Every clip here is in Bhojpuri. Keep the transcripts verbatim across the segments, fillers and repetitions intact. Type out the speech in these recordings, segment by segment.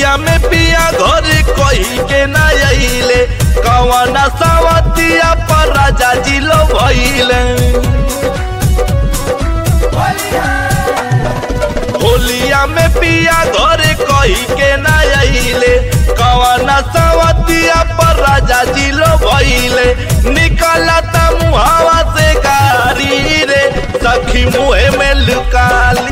होलिया में पिया घर कही के ना अइले कवना सावतिया पर राजा जी लो भइले। होलिया में पिया घर कही के ना अइले कवना सावतिया पर राजा जी लो भइले। निकलता मुहावा से गारी रे सखी मुहे में लुकाली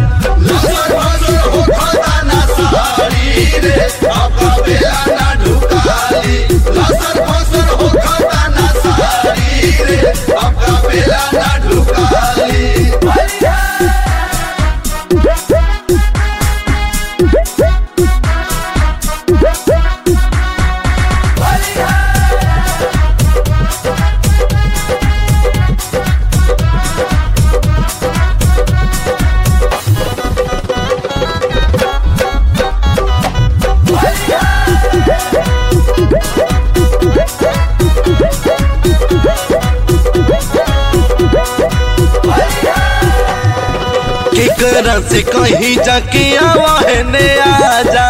केकरा से कहीं जाके आवा है ने आजा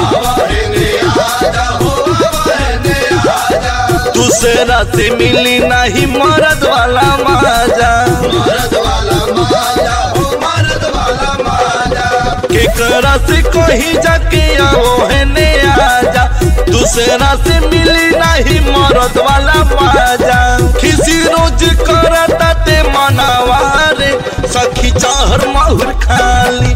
दूसरा से मिली नहीं मर्द वाला माजा। केकरा से कहीं जाके आओ है ने आजा दूसरा से मिली नहीं मर्द वाला माजा। किसी रोज करता ते मनावा रे सखी चाहर माहुर खाली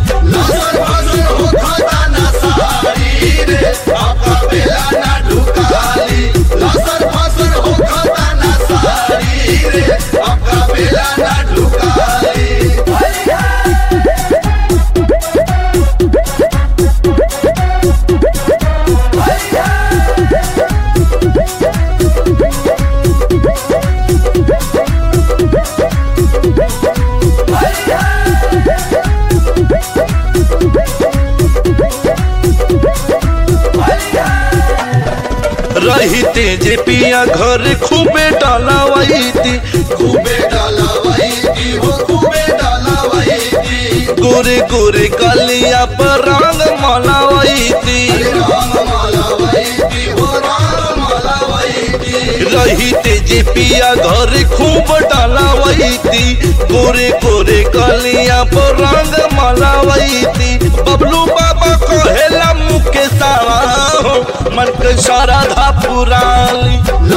रहीते जे पिया घर खूबे डालावैती खूबे डालावैती हो खूबे डालावैती गोरे गोरे गलिया पर रंग मलावैती रंग मलावैती हो रंग मलावैती। रहीते जे पिया घर खूब डालावैती गोरे गोरे गलिया पर रंग मलावैती। बबलू बाबा कहेला मुके सारा हो मन के शारदा पुराली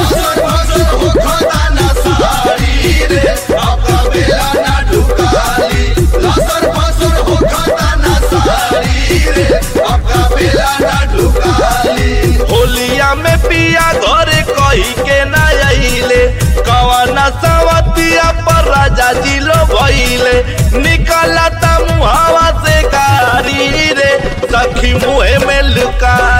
होलिया में पिया घर कही के ना अइले कवना सावतिया पर राजा जी लो भइले। निकलता मुहावा से गारी रे सखी मुहे में लुका